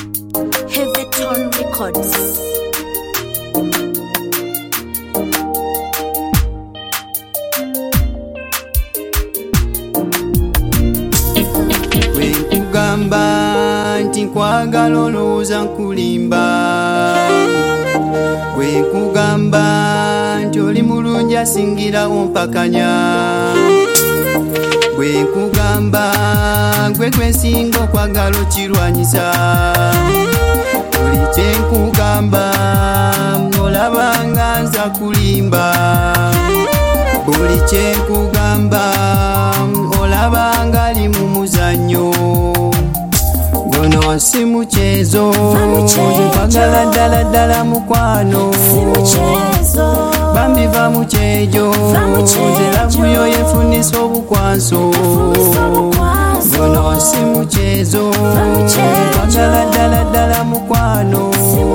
Heavyton Records. Gamba nti nkwagala olowooza nkulimba, gwe nkugamba nti oli mulungi asingira ompakanya, gwe nkugamba gwe gwensinga okwagala okirwanyisa, buli kye nkugamba olabanga nza kulimba, buli kye nkugamba olabanga ali mu muzannyo. Gono si muchezo, nkwagala ddala ddala mukwano, bambi va muchejo, nze lavuyo yefunisa obukwanso. Gono si muchezo, nkwagala ddala ddala mukwano,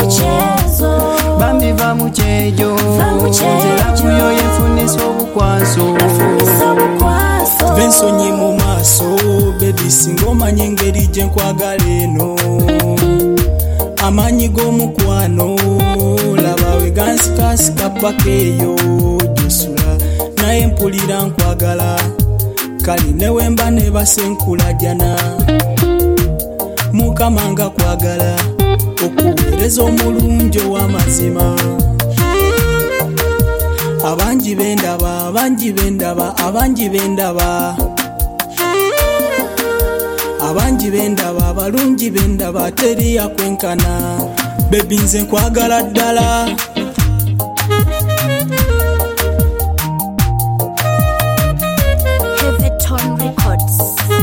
bambi va muchejo, nze lavuyo yefunisa obukwanso. Bensonyi mu maaso baby singa omanye engeri gye nkwagala eno, amanyi g'omukwano laba we gansikasika paka eyo gyosula, naye mpulira nkwagala kali newe mba ne basenkulajana, mukama nga kwagala okuweereza omulungi ow'amazima. Abangi bendaba, abangi bendaba, abangi bendaba, abangi bendaba, abalungi bendaba, teri yakwenkana. Baby nze nkwagala ddala. Heavyton Records.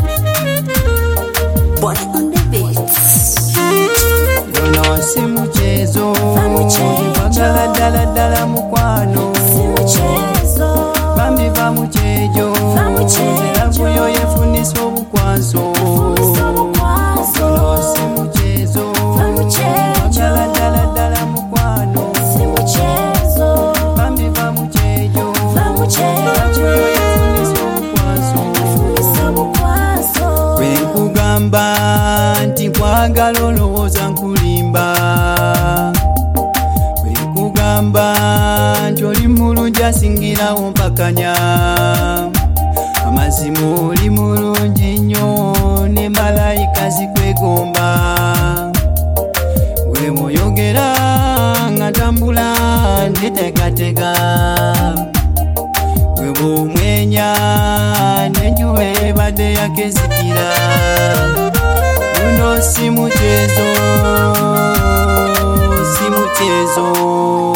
Body on the beats. Gono si muchezo, nkwagala ddala ddala mukwano, bambi va muchejo, nze lavuyo yefunisa obukwanso. Gono si muchezo, nkwagala ddala ddala mukwano, bambi va muchejo, nze lavuyo yefunisa obukwanso. Gwe nkugamba nti nkwagala olowooza nkulimba, gwe nkugamba nti oli mulungi asingira ompakanya, amazima oli mulungi nnyo ne malayika zikwegomba, gwe muyogera nga ntambula ntetegatega, gwe bw'omwenya n'enjuba ebadde yakezikira. Guno si muchezo, si muchezo.